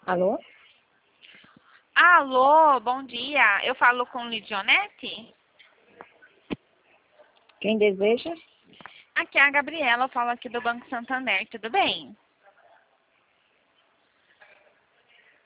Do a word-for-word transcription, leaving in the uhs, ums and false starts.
Alô? Alô, bom dia. Eu falo com Lidionete? Quem deseja? Aqui é a Gabriela, eu falo aqui do Banco Santander, tudo bem?